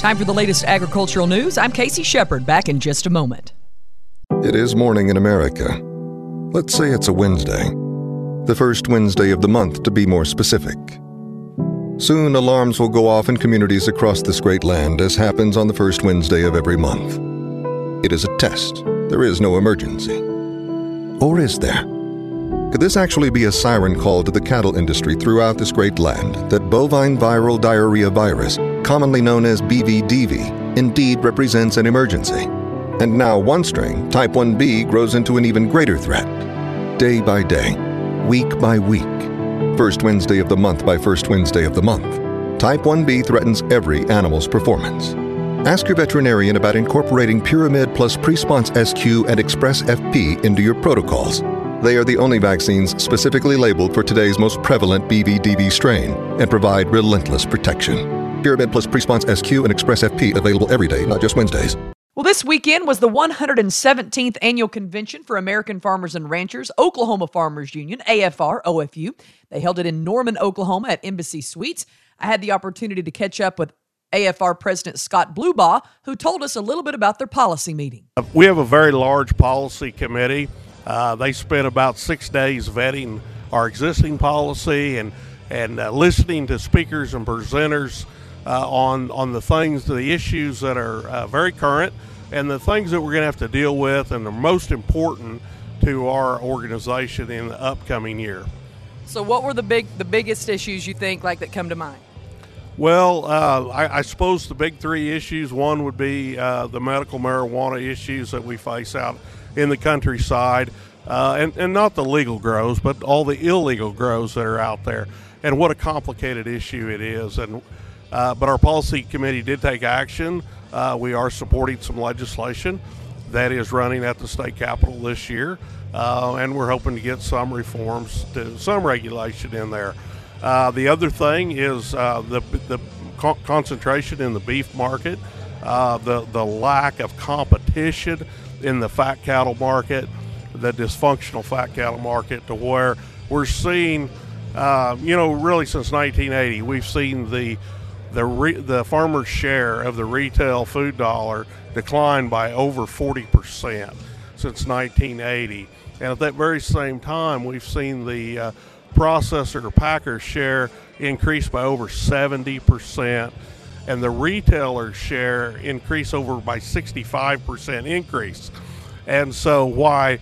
Time for the latest agricultural news. I'm Casey Shepard, back in just a moment. It is morning in America. Let's say it's a Wednesday. The first Wednesday of the month, to be more specific. Soon, alarms will go off in communities across this great land, as happens on the first Wednesday of every month. It is a test. There is no emergency. Or is there? Could this actually be a siren call to the cattle industry throughout this great land that bovine viral diarrhea virus, commonly known as BVDV, indeed represents an emergency? And now one strain, Type 1b, grows into an even greater threat. Day by day, week by week, first Wednesday of the month by first Wednesday of the month, Type 1b threatens every animal's performance. Ask your veterinarian about incorporating Pyramid plus Presponse SQ and Express FP into your protocols. They are the only vaccines specifically labeled for today's most prevalent BVDV strain and provide relentless protection. Pyramid plus Presponse SQ and Express FP available every day, not just Wednesdays. Well, this weekend was the 117th Annual Convention for American Farmers and Ranchers, Oklahoma Farmers Union, AFR, OFU. They held it in Norman, Oklahoma at Embassy Suites. I had the opportunity to catch up with AFR President Scott Blubaugh, who told us a little bit about their policy meeting. We have a very large policy committee. They spent about 6 days vetting our existing policy and listening to speakers and presenters on the things, the issues that are very current and the things that we're going to have to deal with and the most important to our organization in the upcoming year. So what were the biggest issues you think that come to mind? Well, I suppose the big three issues, one would be the medical marijuana issues that we face out in the countryside, and not the legal grows, but all the illegal grows that are out there, and what a complicated issue it is. But our policy committee did take action. We are supporting some legislation that is running at the state capitol this year, and we're hoping to get some reforms to some regulation in there. The other thing is the concentration in the beef market, the lack of competition in the fat cattle market, the dysfunctional fat cattle market, to where we're seeing, really since 1980, we've seen the farmer's share of the retail food dollar decline by over 40% since 1980. And at that very same time, we've seen the processor or packer share increase by over 70%, and the retailer share increase over by 65% increase. And so why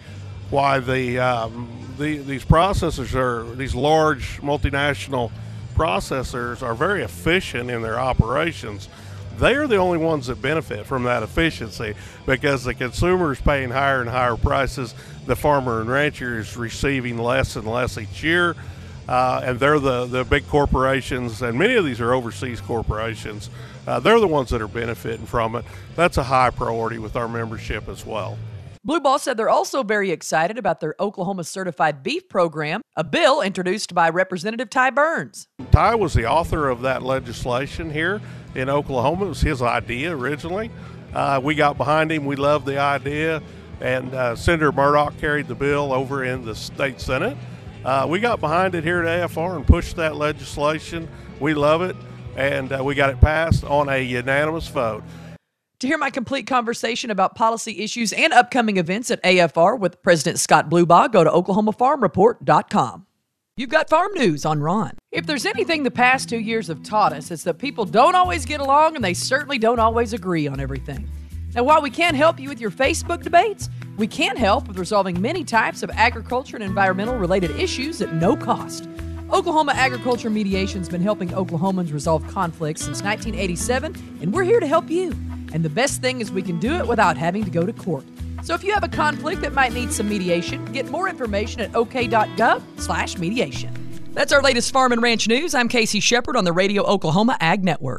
these processors these large multinational processors are very efficient in their operations, they are the only ones that benefit from that efficiency, because the consumer is paying higher and higher prices. The farmer and rancher is receiving less and less each year, and they're the big corporations, and many of these are overseas corporations. They're the ones that are benefiting from it. That's a high priority with our membership as well. Blubaugh said they're also very excited about their Oklahoma Certified Beef Program, a bill introduced by Representative Ty Burns. Ty was the author of that legislation here in Oklahoma. It was his idea originally. We got behind him. We loved the idea, and Senator Murdoch carried the bill over in the state Senate. We got behind it here at AFR and pushed that legislation. We love it, and we got it passed on a unanimous vote. To hear my complete conversation about policy issues and upcoming events at AFR with President Scott Blubaugh, go to OklahomaFarmReport.com. You've got farm news on Ron. If there's anything the past 2 years have taught us, it's that people don't always get along, and they certainly don't always agree on everything. Now, while we can't help you with your Facebook debates, we can help with resolving many types of agriculture and environmental related issues at no cost. Oklahoma Agriculture Mediation's been helping Oklahomans resolve conflicts since 1987, and we're here to help you. And the best thing is we can do it without having to go to court. So if you have a conflict that might need some mediation, get more information at ok.gov/mediation. That's our latest farm and ranch news. I'm Casey Shepard on the Radio Oklahoma Ag Network.